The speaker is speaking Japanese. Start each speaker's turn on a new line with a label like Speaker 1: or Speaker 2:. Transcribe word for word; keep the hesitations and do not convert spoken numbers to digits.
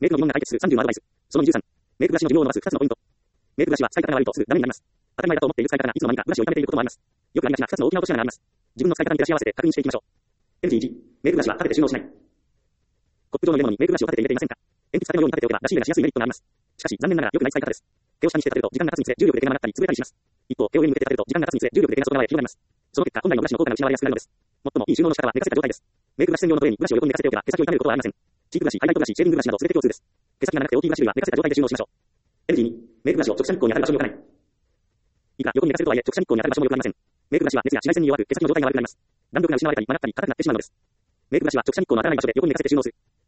Speaker 1: メイクの疑問が解決するさんじゅうのアドバイス。そのにじゅうさん。メイクブラシの寿命を伸ばすふたつのポイント。メイクブラシは使い方が悪いとすぐダメになります。当たり前だと思っている使い方がいつの間にかブラシを痛めていることもあります。よくありがちなふたつの大きな落とし穴があります。自分の使い方に照らし合わせて確認していきましょう。エヌジーいち、メイクブラシは立てて収納しない。コップ状の入れ物にメイクブラシを立てて入れていませんか？鉛筆立てのように立てておけば出し入れがしやすいメリットがあります。しかし残念ながら良くない使い方です。手を下にして立てると時間が経つにつれ重力で手が曲がったり潰れたりします。一方、手を上に向けて立てると時間が経つにつれ重力で手が外側へ広がります。その結果、本来のブラシの効果が失われやすくなるのです。最もいい収納の仕方は寝かせた状態です。メイクブラシ専用のトレーにブラシを横に寝かせておけば手先を痛めることはありません。チークブラシ、ハイライトブラシ、シェービングブラシなど全て共通です。手先が長くて大きいブラシ類は寝かせた状態で収納しましょう。エヌジーに、メイクブラシを直射日光に当たる場所に置かない。以下、横に寝かせるとはいえ直射日光に当たる場所も良くありません。メイクブラシは熱や紫外線に弱く手先の状態が悪くなります。弾力が失われたり曲がったり硬くなってしまうのです。メイクブラシは直射日光の当たらない場所で横に寝かせて収納する。